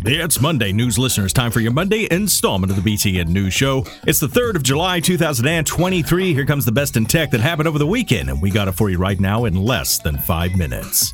It's Monday, news listeners. Time for your Monday installment of the BTN News Show. It's the 3rd of July, 2023. Here comes the best in tech that happened over the weekend, and we got it for you right now in less than 5 minutes.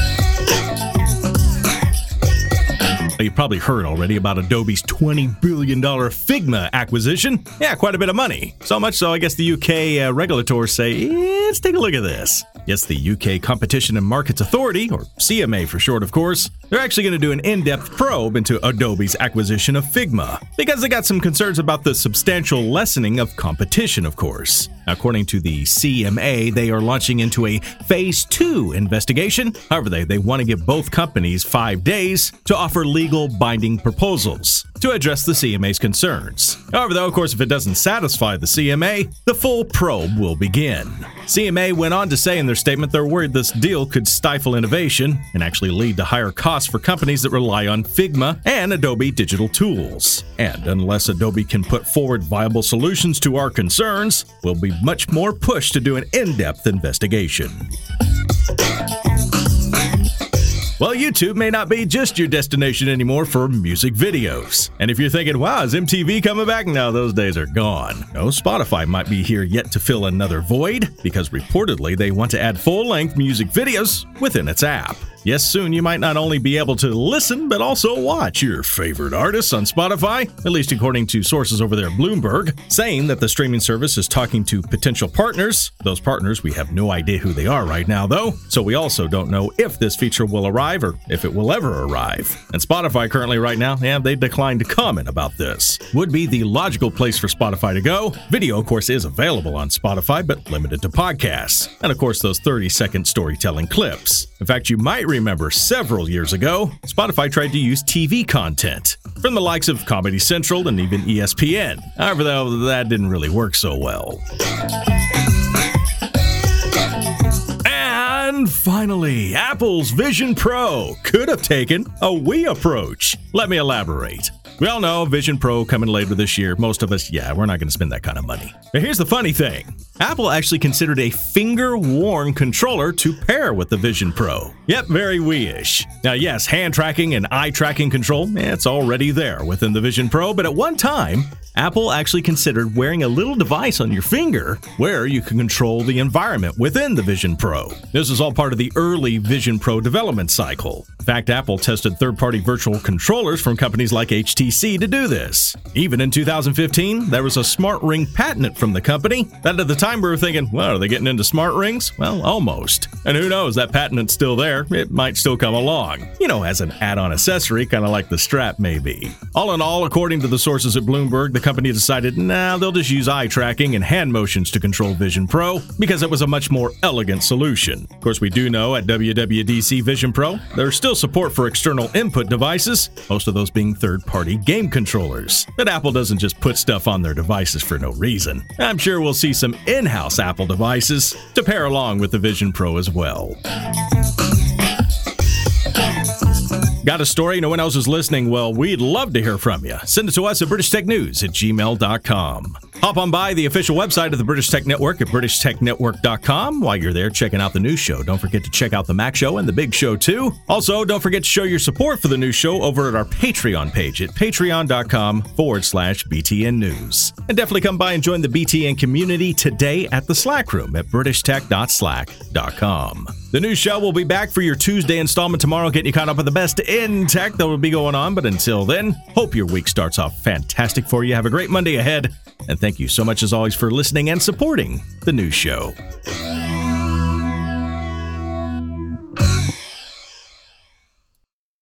You've probably heard already about Adobe's $20 billion Figma acquisition. Yeah, quite a bit of money. So much so, I guess the UK regulators say, let's take a look at this. Yes, the UK Competition and Markets Authority, or CMA for short, of course, they're actually going to do an in-depth probe into Adobe's acquisition of Figma, because they got some concerns about the substantial lessening of competition, of course. According to the CMA, they are launching into a Phase 2 investigation. However, they want to give both companies 5 days to offer legal binding proposals to address the CMA's concerns. However, though, of course, if it doesn't satisfy the CMA, the full probe will begin. CMA went on to say in their statement they're worried this deal could stifle innovation and actually lead to higher costs for companies that rely on Figma and Adobe digital tools. And unless Adobe can put forward viable solutions to our concerns, we'll be much more pushed to do an in-depth investigation. Well, YouTube may not be just your destination anymore for music videos. And if you're thinking, wow, is MTV coming back? No, those days are gone. No, Spotify might be here yet to fill another void, because reportedly they want to add full-length music videos within its app. Yes, soon you might not only be able to listen, but also watch your favorite artists on Spotify, at least according to sources over there at Bloomberg, saying that the streaming service is talking to potential partners. Those partners, we have no idea who they are right now, though, so we also don't know if this feature will arrive or if it will ever arrive. And Spotify currently right now, they declined to comment about this. Would be the logical place for Spotify to go. Video, of course, is available on Spotify, but limited to podcasts. And of course, those 30-second storytelling clips. In fact, you might remember several years ago, Spotify tried to use TV content from the likes of Comedy Central and even ESPN. However, though, that didn't really work so well. And finally, Apple's Vision Pro could have taken a Wii approach. Let me elaborate. We all know Vision Pro coming later this year. Most of us, we're not going to spend that kind of money. But here's the funny thing. Apple actually considered a finger-worn controller to pair with the Vision Pro. Yep, very Wii-ish. Now, yes, hand tracking and eye tracking control, it's already there within the Vision Pro, but at one time, Apple actually considered wearing a little device on your finger where you can control the environment within the Vision Pro. This is all part of the early Vision Pro development cycle. In fact, Apple tested third-party virtual controllers from companies like HTC to do this. Even in 2015, there was a smart ring patent from the company that at the time we were thinking, well, are they getting into smart rings? Well, almost. And who knows, that patent's still there. It might still come along. As an add-on accessory, kind of like the strap maybe. All in all, according to the sources at Bloomberg, the company decided, they'll just use eye tracking and hand motions to control Vision Pro because it was a much more elegant solution. Of course, we do know at WWDC Vision Pro, there's still support for external input devices, most of those being third-party game controllers. But Apple doesn't just put stuff on their devices for no reason. I'm sure we'll see some in-house Apple devices to pair along with the Vision Pro as well. Got a story? No one else is listening? Well, we'd love to hear from you. Send it to us at BritishTechNews@gmail.com. Hop on by the official website of the British Tech Network at BritishTechNetwork.com. While you're there checking out the news show, don't forget to check out the Mac Show and the Big Show too. Also, don't forget to show your support for the news show over at our Patreon page at patreon.com/BTN News. And definitely come by and join the BTN community today at the Slack room at BritishTech.slack.com. The news show will be back for your Tuesday installment tomorrow, getting you caught up with the best in tech that will be going on. But until then, hope your week starts off fantastic for you. Have a great Monday ahead. And thank you so much, as always, for listening and supporting the news show.